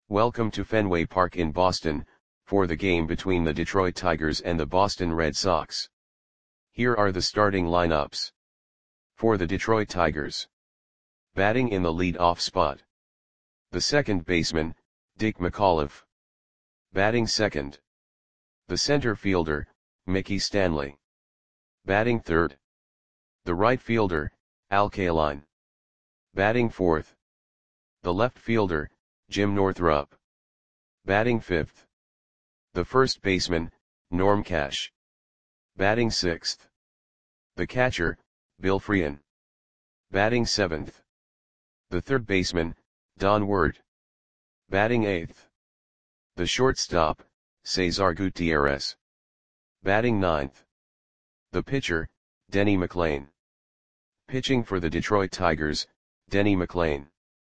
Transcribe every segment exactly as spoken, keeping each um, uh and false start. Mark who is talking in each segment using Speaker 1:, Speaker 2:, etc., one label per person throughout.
Speaker 1: Welcome to Fenway Park in Boston, for the game between the Detroit Tigers and the Boston Red Sox. Here are the starting lineups. For the Detroit Tigers. Batting in the lead-off spot. The second baseman, Dick McAuliffe. Batting second. The center fielder, Mickey Stanley. Batting third. The right fielder, Al Kaline. Batting fourth. The left fielder, Jim Northrup. Batting fifth. The first baseman, Norm Cash. Batting sixth. The catcher, Bill Frein. Batting seventh. The third baseman, Don Ward. Batting eighth. The shortstop, Cesar Gutierrez. Batting ninth. The pitcher, Denny McLain. Pitching for the Detroit Tigers, Denny McLain.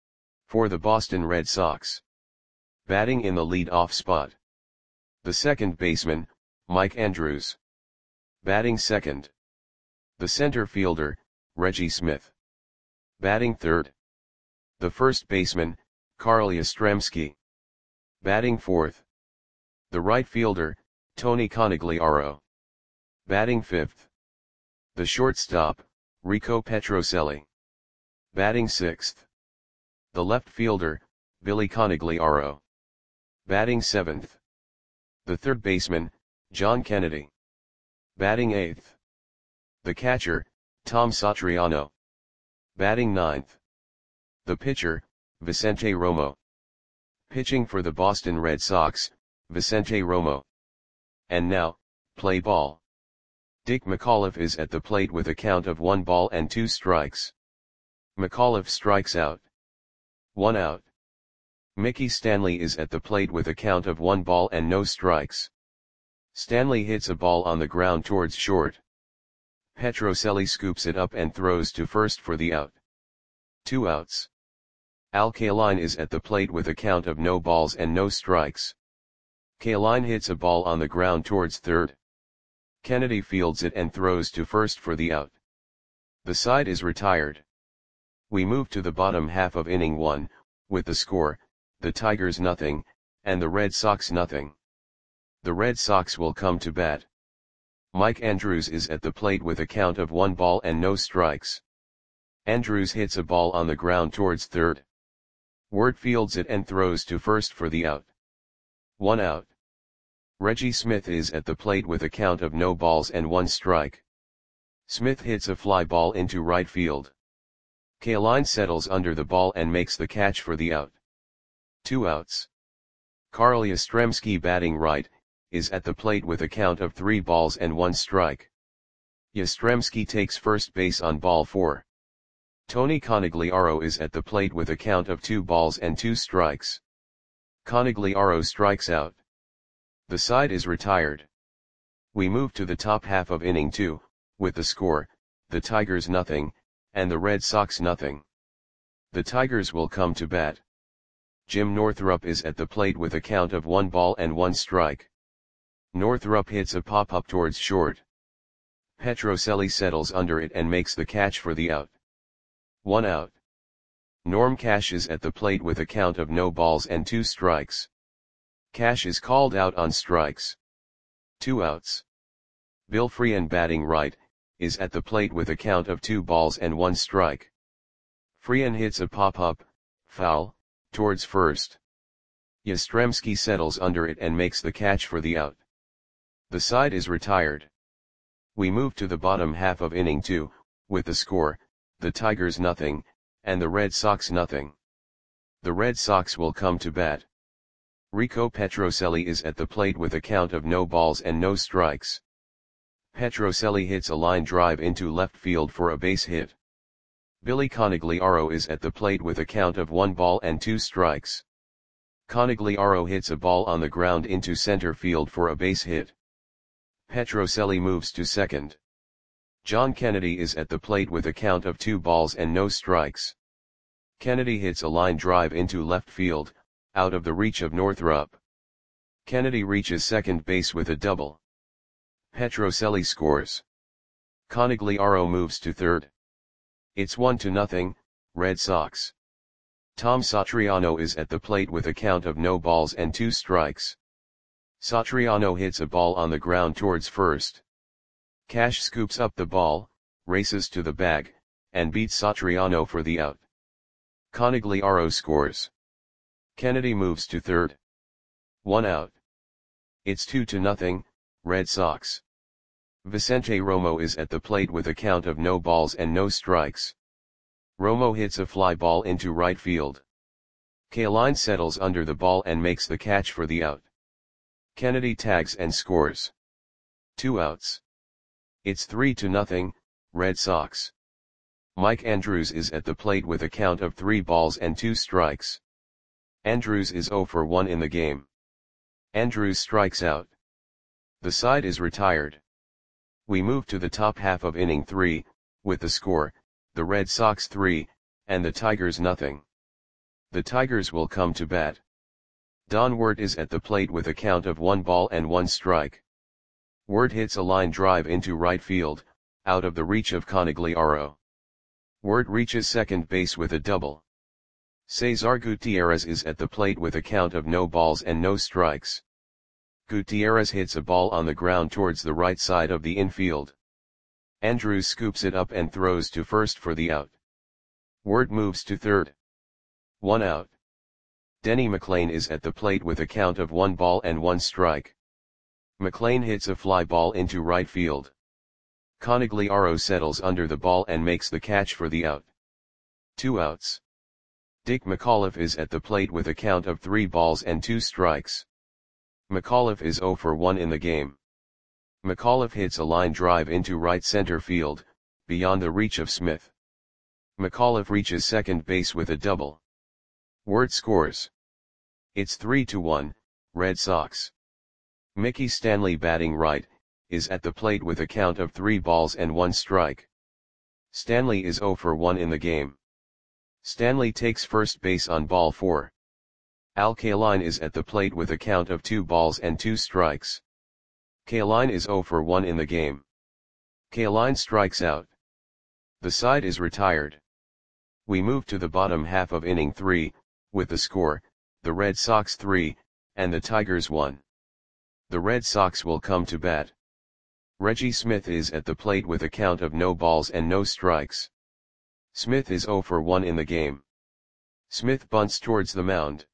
Speaker 1: For the Boston Red Sox. Batting in the lead-off spot. The second baseman, Mike Andrews. Batting second. The center fielder, Reggie Smith. Batting third. The first baseman, Carl Yastrzemski. Batting fourth. The right fielder, Tony Conigliaro. Batting fifth. The shortstop, Rico Petrocelli. Batting sixth. The left fielder, Billy Conigliaro. Batting seventh. The third baseman, John Kennedy. Batting eighth. The catcher, Tom Satriano. Batting ninth. The pitcher, Vicente Romo. Pitching for the Boston Red Sox, Vicente Romo. And now, play ball. Dick McAuliffe is at the plate with a count of one ball and two strikes. McAuliffe strikes out. One out. Mickey Stanley is at the plate with a count of one ball and no strikes. Stanley hits a ball on the ground towards short. Petrocelli scoops it up and throws to first for the out. Two outs. Al Kaline is at the plate with a count of no balls and no strikes. Kaline hits a ball on the ground towards third. Kennedy fields it and throws to first for the out. The side is retired. We move to the bottom half of inning one, with the score, the Tigers nothing, and the Red Sox nothing. The Red Sox will come to bat. Mike Andrews is at the plate with a count of one ball and no strikes. Andrews hits a ball on the ground towards third. Ward fields it and throws to first for the out. One out. Reggie Smith is at the plate with a count of no balls and one strike. Smith hits a fly ball into right field. Kaline settles under the ball and makes the catch for the out. Two outs. Carl Yastrzemski, batting right, is at the plate with a count of three balls and one strike. Yastrzemski takes first base on ball four. Tony Conigliaro is at the plate with a count of two balls and two strikes. Conigliaro strikes out. The side is retired. We move to the top half of inning two, with the score, the Tigers nothing, and the Red Sox nothing. The Tigers will come to bat. Jim Northrup is at the plate with a count of one ball and one strike. Northrup hits a pop-up towards short. Petrocelli settles under it and makes the catch for the out. One out. Norm Cash is at the plate with a count of no balls and two strikes. Cash is called out on strikes. Two outs. Bill Frein, batting right, is at the plate with a count of two balls and one strike. Frein hits a pop-up, foul, towards first. Yastrzemski settles under it and makes the catch for the out. The side is retired. We move to the bottom half of inning two, with the score, the Tigers nothing, and the Red Sox nothing. The Red Sox will come to bat. Rico Petrocelli is at the plate with a count of no balls and no strikes. Petrocelli hits a line drive into left field for a base hit. Billy Conigliaro is at the plate with a count of one ball and two strikes. Conigliaro hits a ball on the ground into center field for a base hit. Petrocelli moves to second. John Kennedy is at the plate with a count of two balls and no strikes. Kennedy hits a line drive into left field, out of the reach of Northrup. Kennedy reaches second base with a double. Petrocelli scores. Conigliaro moves to third. It's one to nothing, Red Sox. Tom Satriano is at the plate with a count of no balls and two strikes. Satriano hits a ball on the ground towards first. Cash scoops up the ball, races to the bag, and beats Satriano for the out. Conigliaro scores. Kennedy moves to third. One out. It's two to nothing, Red Sox. Vicente Romo is at the plate with a count of no balls and no strikes. Romo hits a fly ball into right field. Kaline settles under the ball and makes the catch for the out. Kennedy tags and scores. Two outs. It's three to nothing, Red Sox. Mike Andrews is at the plate with a count of three balls and two strikes. Andrews is oh for one in the game. Andrews strikes out. The side is retired. We move to the top half of inning three, with the score, the Red Sox three, and the Tigers nothing. The Tigers will come to bat. Don Wert is at the plate with a count of one ball and one strike. Wert hits a line drive into right field, out of the reach of Conigliaro. Wert reaches second base with a double. Cesar Gutierrez is at the plate with a count of no balls and no strikes. Gutierrez hits a ball on the ground towards the right side of the infield. Andrews scoops it up and throws to first for the out. Wert moves to third. One out. Denny McLain is at the plate with a count of one ball and one strike. McLain hits a fly ball into right field. Conigliaro settles under the ball and makes the catch for the out. Two outs. Dick McAuliffe is at the plate with a count of three balls and two strikes. McAuliffe is oh for one in the game. McAuliffe hits a line drive into right center field, beyond the reach of Smith. McAuliffe reaches second base with a double. Wert scores. It's three to one, Red Sox. Mickey Stanley, batting right, is at the plate with a count of three balls and one strike. Stanley is oh for one in the game. Stanley takes first base on ball four. Al Kaline is at the plate with a count of two balls and two strikes. Kaline is oh for one in the game. Kaline strikes out. The side is retired. We move to the bottom half of inning three, with the score, the Red Sox three, and the Tigers one. The Red Sox will come to bat. Reggie Smith is at the plate with a count of no balls and no strikes. Smith is oh for one in the game. Smith bunts towards the mound.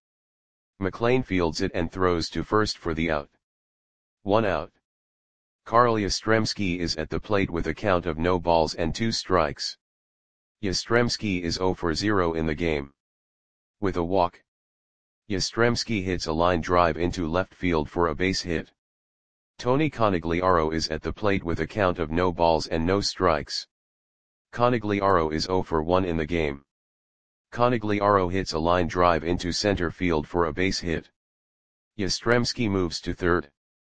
Speaker 1: McLain fields it and throws to first for the out. One out. Carl Yastrzemski is at the plate with a count of no balls and two strikes. Yastrzemski is oh for zero in the game. With a walk. Yastrzemski hits a line drive into left field for a base hit. Tony Conigliaro is at the plate with a count of no balls and no strikes. Conigliaro is oh for one in the game. Conigliaro hits a line drive into center field for a base hit. Yastrzemski moves to third.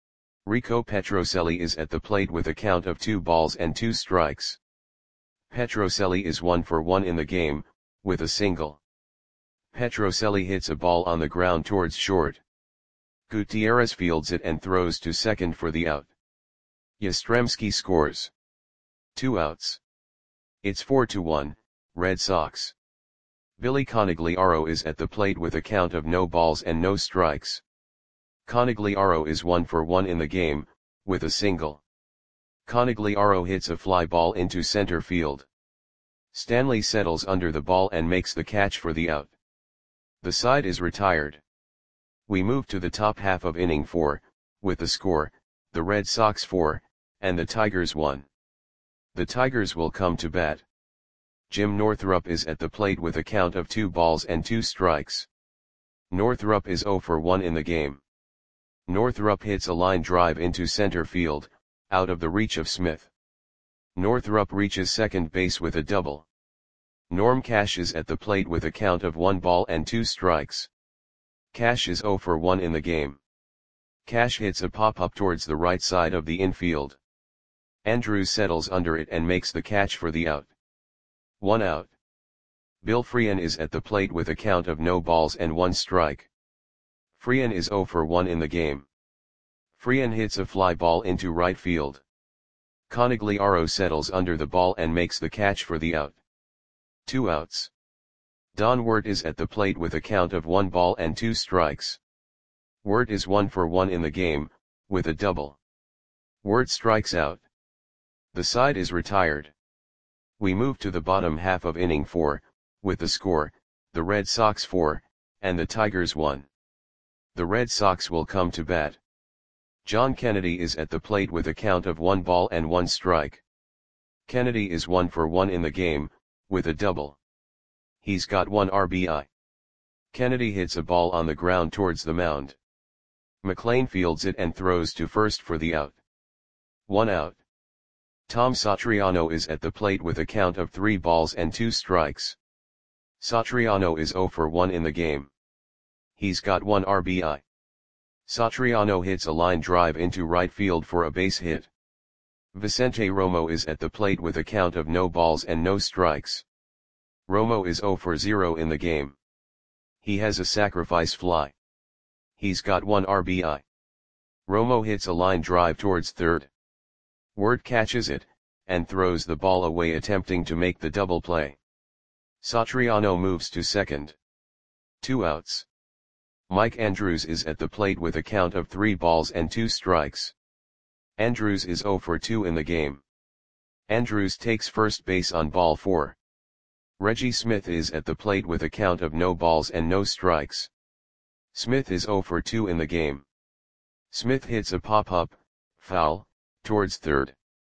Speaker 1: Rico Petrocelli is at the plate with a count of two balls and two strikes. Petrocelli is one for one in the game, with a single. Petrocelli hits a ball on the ground towards short. Gutierrez fields it and throws to second for the out. Yastrzemski scores. Two outs. It's four to one, Red Sox. Billy Conigliaro is at the plate with a count of no balls and no strikes. Conigliaro is one for one in the game, with a single. Conigliaro hits a fly ball into center field. Stanley settles under the ball and makes the catch for the out. The side is retired. We move to the top half of inning four, with the score, the Red Sox four, and the Tigers one. The Tigers will come to bat. Jim Northrup is at the plate with a count of two balls and two strikes. Northrup is oh for one in the game. Northrup hits a line drive into center field, out of the reach of Smith. Northrup reaches second base with a double. Norm Cash is at the plate with a count of one ball and two strikes. Cash is oh for one in the game. Cash hits a pop-up towards the right side of the infield. Andrews settles under it and makes the catch for the out. One out. Bill Freehan is at the plate with a count of no balls and one strike. Freehan is oh for one in the game. Freehan hits a fly ball into right field. Conigliaro settles under the ball and makes the catch for the out. Two outs. Don Wirt is at the plate with a count of one ball and two strikes. Wirt is one for one in the game, with a double. Wirt strikes out. The side is retired. We move to the bottom half of inning four, with the score, the Red Sox four, and the Tigers one. The Red Sox will come to bat. John Kennedy is at the plate with a count of one ball and one strike. Kennedy is one for one in the game, with a double. He's got one R B I. Kennedy hits a ball on the ground towards the mound. McLean fields it and throws to first for the out. One out. Tom Satriano is at the plate with a count of three balls and two strikes. Satriano is zero for one in the game. He's got one R B I. Satriano hits a line drive into right field for a base hit. Vicente Romo is at the plate with a count of no balls and no strikes. Romo is zero for zero in the game. He has a sacrifice fly. He's got one R B I. Romo hits a line drive towards third. Wirt catches it, and throws the ball away attempting to make the double play. Satriano moves to second. Two outs. Mike Andrews is at the plate with a count of three balls and two strikes. Andrews is zero for two in the game. Andrews takes first base on ball four. Reggie Smith is at the plate with a count of no balls and no strikes. Smith is zero for two in the game. Smith hits a pop-up, foul, towards third.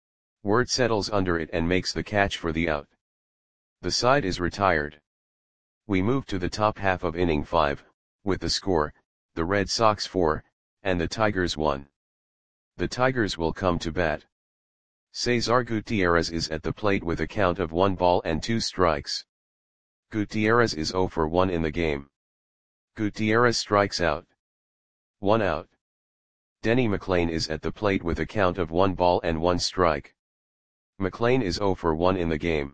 Speaker 1: Wirt settles under it and makes the catch for the out. The side is retired. We move to the top half of inning five, with the score, the Red Sox four, and the Tigers one. The Tigers will come to bat. Cesar Gutierrez is at the plate with a count of one ball and two strikes. Gutierrez is zero for one in the game. Gutierrez strikes out. One out. Denny McLain is at the plate with a count of one ball and one strike. McLain is zero for one in the game.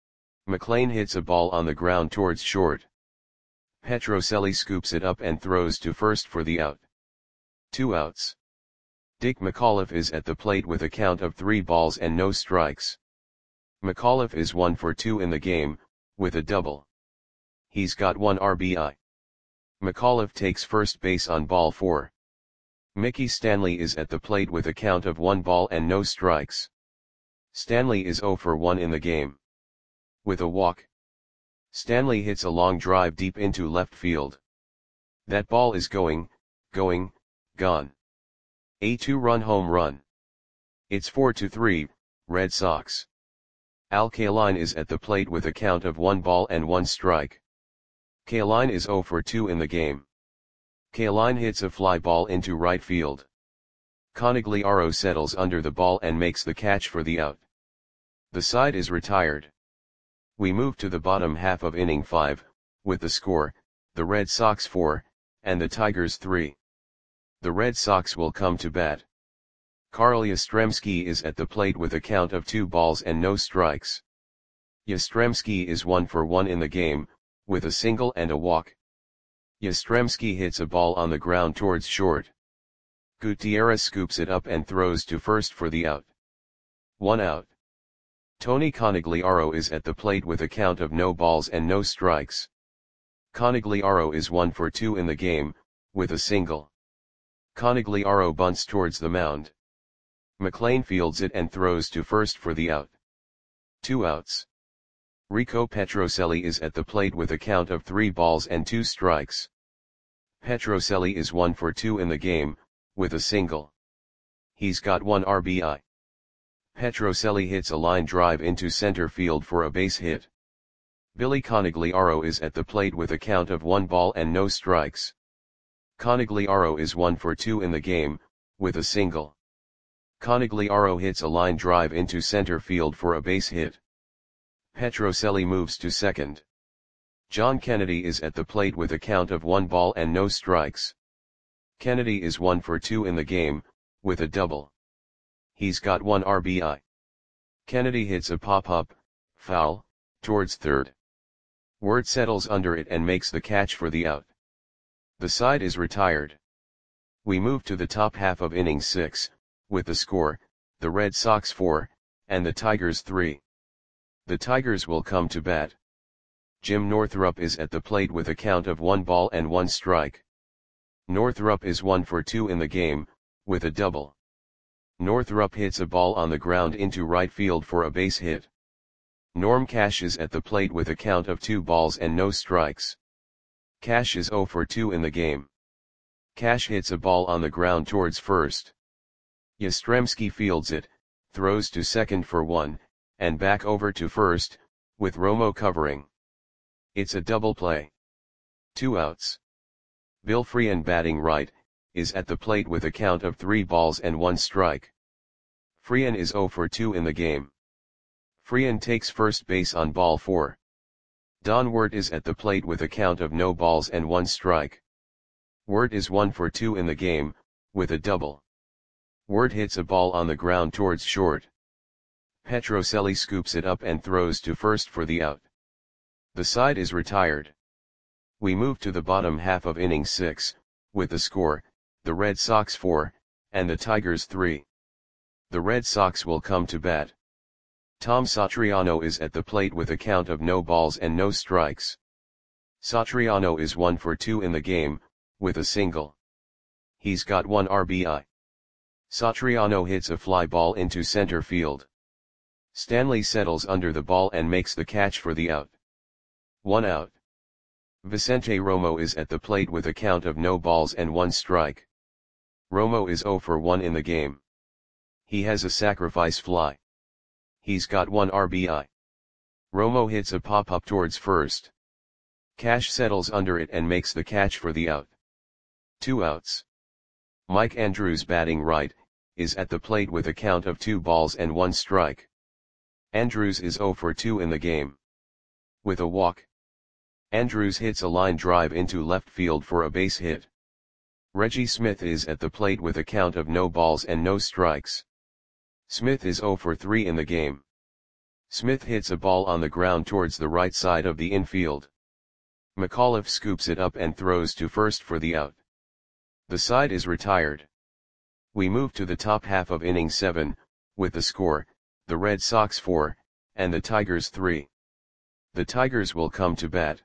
Speaker 1: McLain hits a ball on the ground towards short. Petrocelli scoops it up and throws to first for the out. Two outs. Dick McAuliffe is at the plate with a count of three balls and no strikes. McAuliffe is one for two in the game, with a double. He's got one R B I. McAuliffe takes first base on ball four. Mickey Stanley is at the plate with a count of one ball and no strikes. Stanley is zero for one in the game. With a walk. Stanley hits a long drive deep into left field. That ball is going, going, gone. A two-run home run. It's four to three, Red Sox. Al Kaline is at the plate with a count of one ball and one strike. Kaline is zero for two in the game. Kaline hits a fly ball into right field. Conigliaro settles under the ball and makes the catch for the out. The side is retired. We move to the bottom half of inning five, with the score, the Red Sox four, and the Tigers three. The Red Sox will come to bat. Carl Yastrzemski is at the plate with a count of two balls and no strikes. Yastrzemski is one for one in the game, with a single and a walk. Yastrzemski hits a ball on the ground towards short. Gutierrez scoops it up and throws to first for the out. One out. Tony Conigliaro is at the plate with a count of no balls and no strikes. Conigliaro is one for two in the game, with a single. Conigliaro bunts towards the mound. McLain fields it and throws to first for the out. Two outs. Rico Petrocelli is at the plate with a count of three balls and two strikes. Petrocelli is one for two in the game, with a single. He's got one R B I. Petrocelli hits a line drive into center field for a base hit. Billy Conigliaro is at the plate with a count of one ball and no strikes. Conigliaro is one for two in the game, with a single. Conigliaro hits a line drive into center field for a base hit. Petrocelli moves to second. John Kennedy is at the plate with a count of one ball and no strikes. Kennedy is one for two in the game, with a double. He's got one R B I. Kennedy hits a pop-up, foul, towards third. Wirt settles under it and makes the catch for the out. The side is retired. We move to the top half of inning six, with the score, the Red Sox four, and the Tigers three. The Tigers will come to bat. Jim Northrup is at the plate with a count of one ball and one strike. Northrup is one for two in the game, with a double. Northrup hits a ball on the ground into right field for a base hit. Norm Cash is at the plate with a count of two balls and no strikes. Cash is zero for two in the game. Cash hits a ball on the ground towards first. Yastrzemski fields it, throws to second for one, and back over to first, with Romo covering. It's a double play. Two outs. Bill Freehan, batting right, is at the plate with a count of three balls and one strike. Freehan is zero for two in the game. Freehan takes first base on ball four. Don Wirt is at the plate with a count of no balls and one strike. Wirt is one for two in the game, with a double. Wirt hits a ball on the ground towards short. Petrocelli scoops it up and throws to first for the out. The side is retired. We move to the bottom half of inning six, with the score, the Red Sox four, and the Tigers three. The Red Sox will come to bat. Tom Satriano is at the plate with a count of no balls and no strikes. Satriano is one for two in the game, with a single. He's got one R B I. Satriano hits a fly ball into center field. Stanley settles under the ball and makes the catch for the out. One out. Vicente Romo is at the plate with a count of no balls and one strike. Romo is zero for one in the game. He has a sacrifice fly. He's got one R B I. Romo hits a pop-up towards first. Cash settles under it and makes the catch for the out. Two outs. Mike Andrews, batting right, is at the plate with a count of two balls and one strike. Andrews is zero for two in the game. With a walk. Andrews hits a line drive into left field for a base hit. Reggie Smith is at the plate with a count of no balls and no strikes. Smith is zero for three in the game. Smith hits a ball on the ground towards the right side of the infield. McAuliffe scoops it up and throws to first for the out. The side is retired. We move to the top half of inning seven, with the score, the Red Sox four, and the Tigers three. The Tigers will come to bat.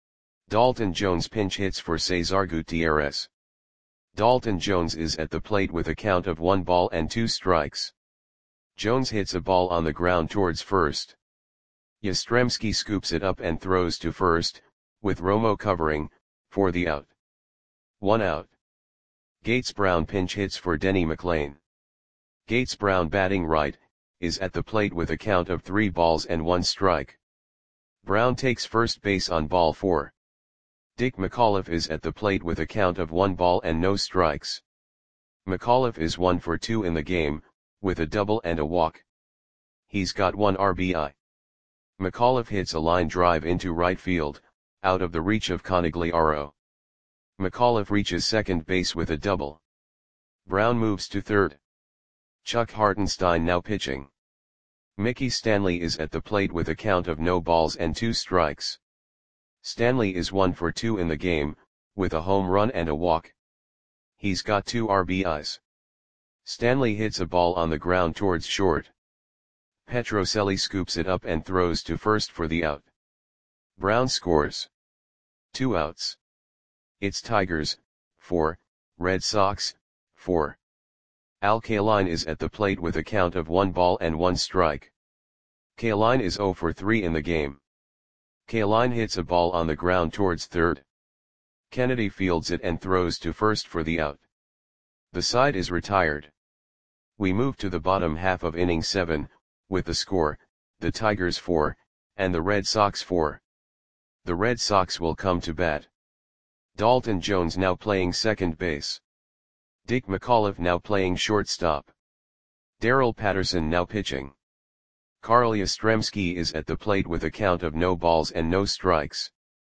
Speaker 1: Dalton Jones pinch hits for Cesar Gutierrez. Dalton Jones is at the plate with a count of one ball and two strikes. Jones hits a ball on the ground towards first. Yastrzemski scoops it up and throws to first, with Romo covering, for the out. One out. Gates Brown pinch hits for Denny McLain. Gates Brown, batting right, is at the plate with a count of three balls and one strike. Brown takes first base on ball four. Dick McAuliffe is at the plate with a count of one ball and no strikes. McAuliffe is one for two in the game, with a double and a walk. He's got one R B I. McAuliffe hits a line drive into right field, out of the reach of Conigliaro. McAuliffe reaches second base with a double. Brown moves to third. Chuck Hartenstein now pitching. Mickey Stanley is at the plate with a count of no balls and two strikes. Stanley is one for two in the game, with a home run and a walk. He's got two R B Is. Stanley hits a ball on the ground towards short. Petrocelli scoops it up and throws to first for the out. Brown scores. Two outs. It's Tigers, four, Red Sox, four. Al Kaline is at the plate with a count of one ball and one strike. Kaline is zero for three in the game. Kaline hits a ball on the ground towards third. Kennedy fields it and throws to first for the out. The side is retired. We move to the bottom half of inning seven, with the score, the Tigers four, and the Red Sox four. The Red Sox will come to bat. Dalton Jones now playing second base. Dick McAuliffe now playing shortstop. Darrell Patterson now pitching. Carl Yastrzemski is at the plate with a count of no balls and no strikes.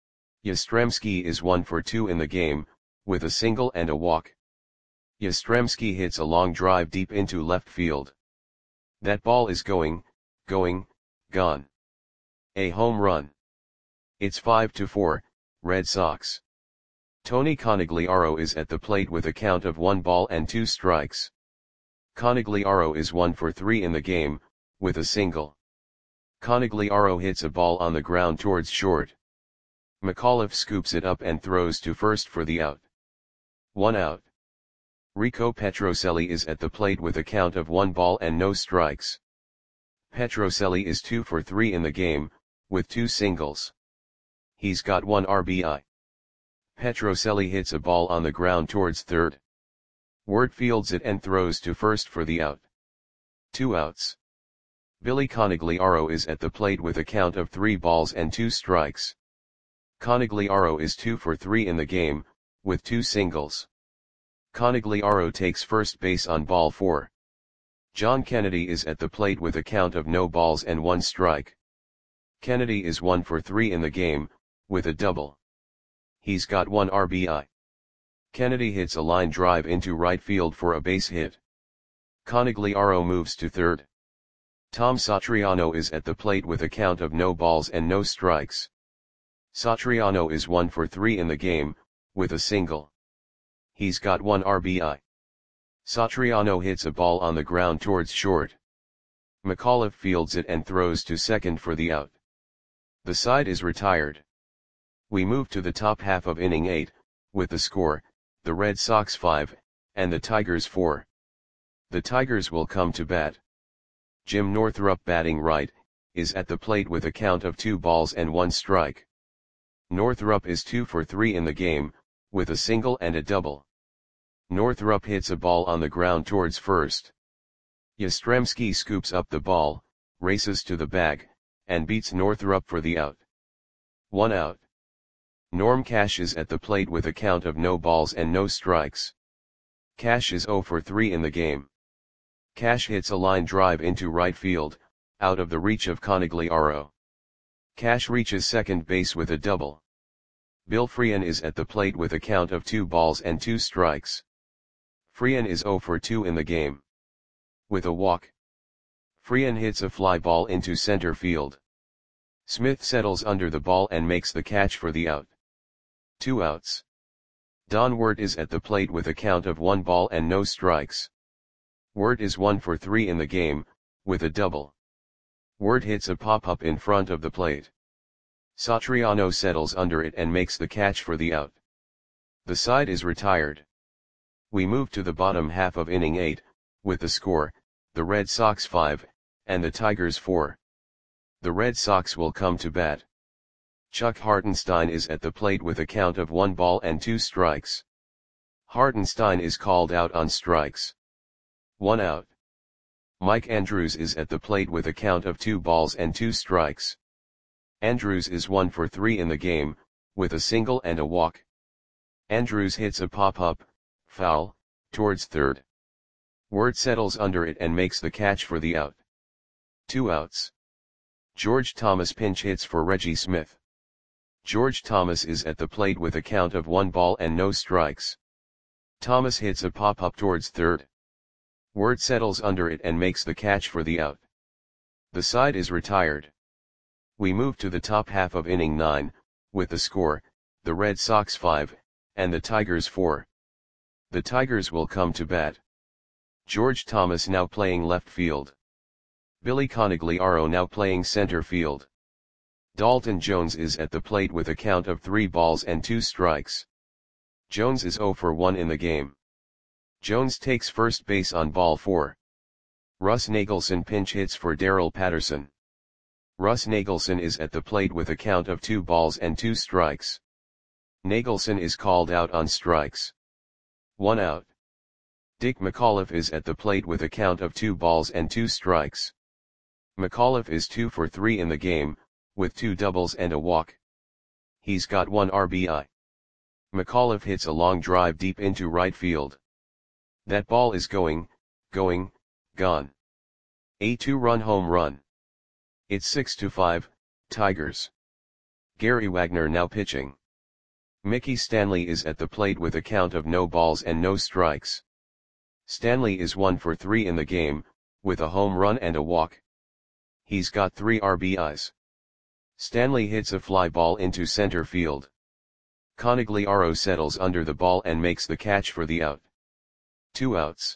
Speaker 1: Yastrzemski is one for two in the game, with a single and a walk. Yastrzemski hits a long drive deep into left field. That ball is going, going, gone. A home run. It's five to four, Red Sox. Tony Conigliaro is at the plate with a count of one ball and two strikes. Conigliaro is one for three in the game, with a single. Conigliaro hits a ball on the ground towards short. McAuliffe scoops it up and throws to first for the out. One out. Rico Petrocelli is at the plate with a count of one ball and no strikes. Petrocelli is two for three in the game, with two singles. He's got one R B I. Petrocelli hits a ball on the ground towards third. Wirt fields it and throws to first for the out. Two outs. Billy Conigliaro is at the plate with a count of three balls and two strikes. Conigliaro is two for three in the game, with two singles. Conigliaro takes first base on ball four. John Kennedy is at the plate with a count of no balls and one strike. Kennedy is one for three in the game, with a double. He's got one R B I. Kennedy hits a line drive into right field for a base hit. Conigliaro moves to third. Tom Satriano is at the plate with a count of no balls and no strikes. Satriano is one for three in the game, with a single. He's got one R B I. Satriano hits a ball on the ground towards short. McAuliffe fields it and throws to second for the out. The side is retired. We move to the top half of inning eight, with the score, the Red Sox five, and the Tigers four. The Tigers will come to bat. Jim Northrup, batting right, is at the plate with a count of two balls and one strike. Northrup is two for three in the game, with a single and a double. Northrup hits a ball on the ground towards first. Yastrzemski scoops up the ball, races to the bag, and beats Northrup for the out. One out. Norm Cash is at the plate with a count of no balls and no strikes. Cash is zero for three in the game. Cash hits a line drive into right field, out of the reach of Conigliaro. Cash reaches second base with a double. Bill Freehan is at the plate with a count of two balls and two strikes. Freehan is zero for two in the game. With a walk. Freehan hits a fly ball into center field. Smith settles under the ball and makes the catch for the out. Two outs. Don Wirt is at the plate with a count of one ball and no strikes. Wirt is one for three in the game, with a double. Wirt hits a pop-up in front of the plate. Satriano settles under it and makes the catch for the out. The side is retired. We move to the bottom half of inning eight, with the score, the Red Sox five, and the Tigers four. The Red Sox will come to bat. Chuck Hartenstein is at the plate with a count of one ball and two strikes. Hartenstein is called out on strikes. One out. Mike Andrews is at the plate with a count of two balls and two strikes. Andrews is one for three in the game, with a single and a walk. Andrews hits a pop-up, foul, towards third. Wirt settles under it and makes the catch for the out. Two outs. George Thomas pinch hits for Reggie Smith. George Thomas is at the plate with a count of one ball and no strikes. Thomas hits a pop-up towards third. Wirt settles under it and makes the catch for the out. The side is retired. We move to the top half of inning nine, with the score, the Red Sox five, and the Tigers four. The Tigers will come to bat. George Thomas now playing left field. Billy Conigliaro now playing center field. Dalton Jones is at the plate with a count of three balls and two strikes. Jones is zero for one in the game. Jones takes first base on ball four. Russ Nagelson pinch hits for Darrell Patterson. Russ Nagelson is at the plate with a count of two balls and two strikes. Nagelson is called out on strikes. One out. Dick McAuliffe is at the plate with a count of two balls and two strikes. McAuliffe is two for three in the game, with two doubles and a walk. He's got one R B I. McAuliffe hits a long drive deep into right field. That ball is going, going, gone. A two-run home run. It's six to five, Tigers. Gary Wagner now pitching. Mickey Stanley is at the plate with a count of no balls and no strikes. Stanley is one for three in the game, with a home run and a walk. He's got three R B Is. Stanley hits a fly ball into center field. Conigliaro settles under the ball and makes the catch for the out. Two outs.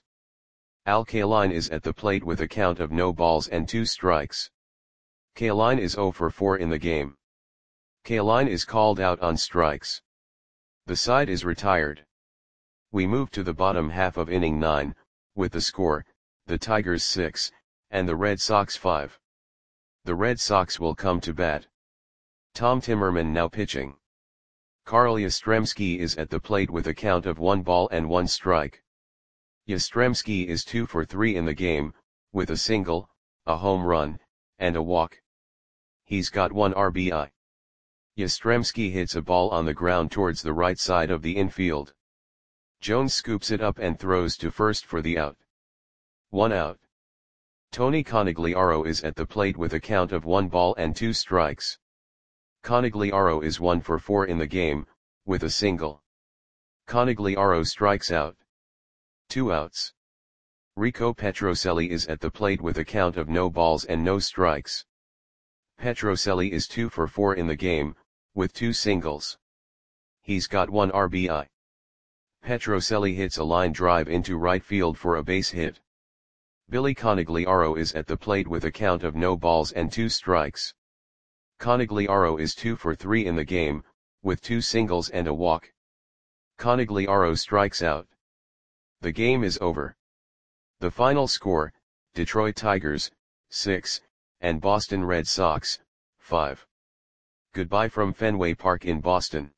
Speaker 1: Al Kaline is at the plate with a count of no balls and two strikes. Kaline is zero for four in the game. Kaline is called out on strikes. The side is retired. We move to the bottom half of inning nine, with the score, the Tigers six, and the Red Sox five. The Red Sox will come to bat. Tom Timmerman now pitching. Carl Yastrzemski is at the plate with a count of one ball and one strike. Yastrzemski is two for three in the game, with a single, a home run, and a walk. He's got one R B I. Yastrzemski hits a ball on the ground towards the right side of the infield. Jones scoops it up and throws to first for the out. One out. Tony Conigliaro is at the plate with a count of one ball and two strikes. Conigliaro is one for four in the game, with a single. Conigliaro strikes out. Two outs. Rico Petrocelli is at the plate with a count of no balls and no strikes. Petrocelli is two for four in the game, with two singles. He's got one R B I. Petrocelli hits a line drive into right field for a base hit. Billy Conigliaro is at the plate with a count of no balls and two strikes. Conigliaro is two for three in the game, with two singles and a walk. Conigliaro strikes out. The game is over. The final score, Detroit Tigers, six, and Boston Red Sox, five. Goodbye from Fenway Park in Boston.